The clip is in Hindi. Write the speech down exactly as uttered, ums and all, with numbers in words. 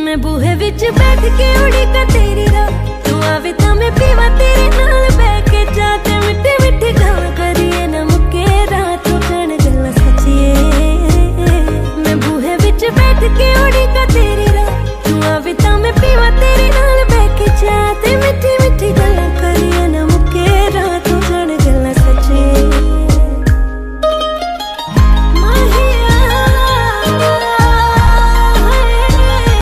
मैं बूहे विच बैठ के उड़ीका तेरी रा, तू आवे तां मैं पीवा तेरे नाल बैठ के।